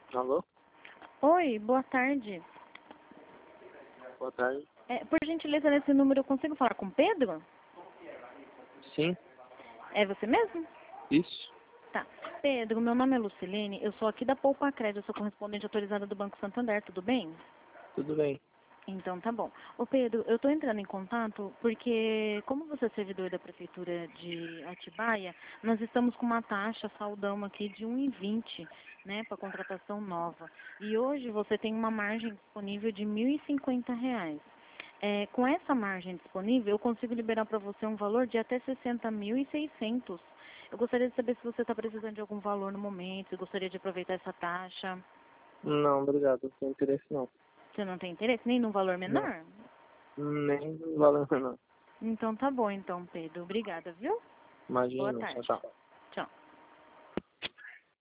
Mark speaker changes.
Speaker 1: Alô?
Speaker 2: Oi, boa tarde.
Speaker 1: Boa tarde.
Speaker 2: Por gentileza, nesse número eu consigo falar com o Pedro?
Speaker 1: Sim,
Speaker 2: É você mesmo?
Speaker 1: isso.
Speaker 2: Tá. Pedro, meu nome é Lucilene, eu sou aqui da Poupa Crédito, eu sou correspondente autorizada do Banco Santander, tudo bem?
Speaker 1: Tudo bem.
Speaker 2: Então tá bom. Ô Pedro, eu tô entrando em contato porque, como você é servidor da Prefeitura de Atibaia, nós estamos com uma taxa saldão aqui de 1,20, né, para contratação nova. E hoje você tem uma margem disponível de R$ 1.050. Com essa margem disponível, eu consigo liberar para você um valor de até 60.600. Eu gostaria de saber se você está precisando de algum valor no momento, se gostaria de aproveitar essa taxa.
Speaker 1: Não, obrigado. Não tenho interesse não.
Speaker 2: Você não tem interesse nem num valor
Speaker 1: Não.
Speaker 2: menor?
Speaker 1: Nem valendo não.
Speaker 2: Então tá bom, então, Pedro. Obrigada, viu? Boa
Speaker 1: Imagina. Tchau,
Speaker 2: tarde.
Speaker 1: tchau.